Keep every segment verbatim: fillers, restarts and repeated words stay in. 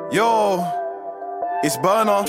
Yo, it's Burner.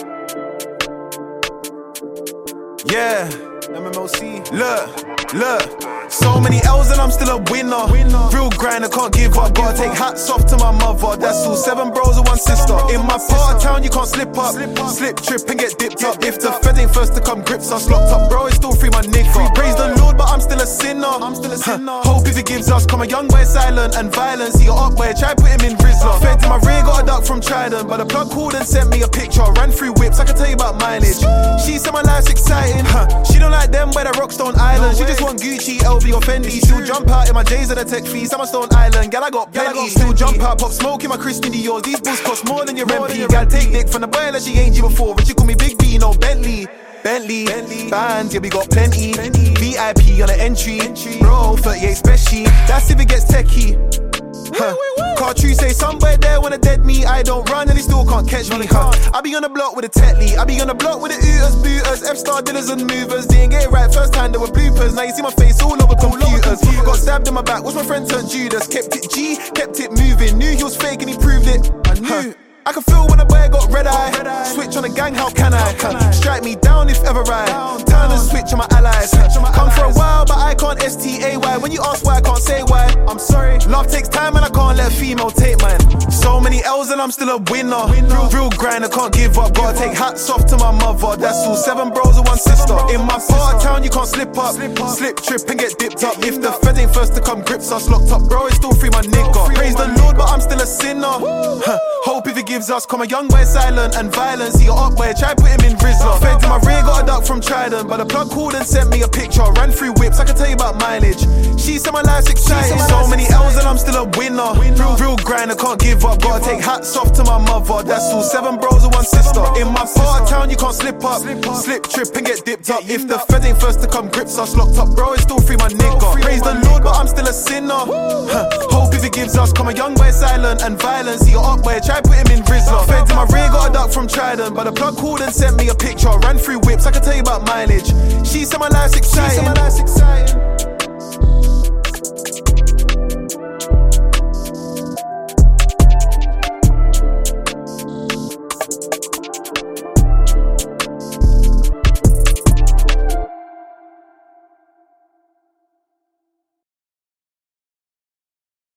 Yeah, M M O C. Look, look. So many L's and I'm still a winner. Real grinder, can't give up. Gotta take hats off to my mother. That's all, seven bros and one sister. In my part of town, you can't slip up. Slip, trip and get dipped up. If the Fed ain't first to come, grips us locked up. Bro, it's still free, my nigga. Praise the Lord, but I'm still a sinner. I'm still a sinner. Hope if he gives us, come a young boy silent and violence. He got up boy, try put him in Rizla. Fed to my rear, got a duck from Trident, but the plug called and sent me a picture. Ran through whips, I can tell you about mileage. She said my life's exciting. She don't like them by the Rockstone Island. She just want Gucci, L V or Fendi. Still jump out in my J's and the tech fees. I'm a Stone Island, gal I got plenty. Still jump out, pop smoke in my Christian Dior's. These bulls cost more than your M P. Gal take dick from the boy like she ain't G before, but she call me Big B, no Bentley. Bentley, Bentley, bands, yeah we got plenty. V I P on the entry, bro, thirty-eight special. That's if it gets techie. Huh. Cartru say somewhere there when a dead me. I don't run and he still can't catch me. Huh. I be on the block with a Tetley. I be on the block with the Ooters, booters, F-star dealers and movers. Didn't get it right first time, there were bloopers. Now you see my face all over computers. Got stabbed in my back, watch my friend turn Judas. Kept it G, kept it moving. Knew he was fake and he proved it. I knew. Huh. I can feel when a boy got red eye. Switch on the gang, how can I? Huh. Strike me down if ever I turn and switch on my allies. Come for a while, but I can't S T A Y. When you ask why, I can't say why. I'm sorry. Love takes time and I can't let a female take mine. So many L's and I'm still a winner. Real, real grind, I can't give up. Gotta take hats off to my mother. That's all, seven bros and one sister. In my part of town, you can't slip up. Slip, trip and get dipped up. If the Fed ain't first to come, grips us locked up. Bro, it's still free, my nigga. Praise the Lord, but I'm still a sinner. Huh. Hope if he gives us, come a young boy silent and violence. He got up boy, try put him in Rizla. Fed to my rear, got a duck from Trident, but the plug called and sent me a picture. Ran through whips, I can tell you about mileage. She said my life's exciting. So many L's and I'm still a winner. Real, real grind, I can't give up. Gotta take hats off to my mother. That's all, seven bros and one sister. In my part of town, you can't slip up. Slip, trip and get dipped up. If the Fed ain't first to come, grips us locked up. Bro, it's still free, my nigga. Praise the Lord, but I'm still a sinner. Huh. Hope if he gives us, come a young boy silent and violence. He got up boy, try put him in Rizla. Fed to my rear, got a duck from Trident, but the plug called and sent me a picture. Ran through whips, I can tell you about mileage. She said my life's exciting. She said my life's exciting.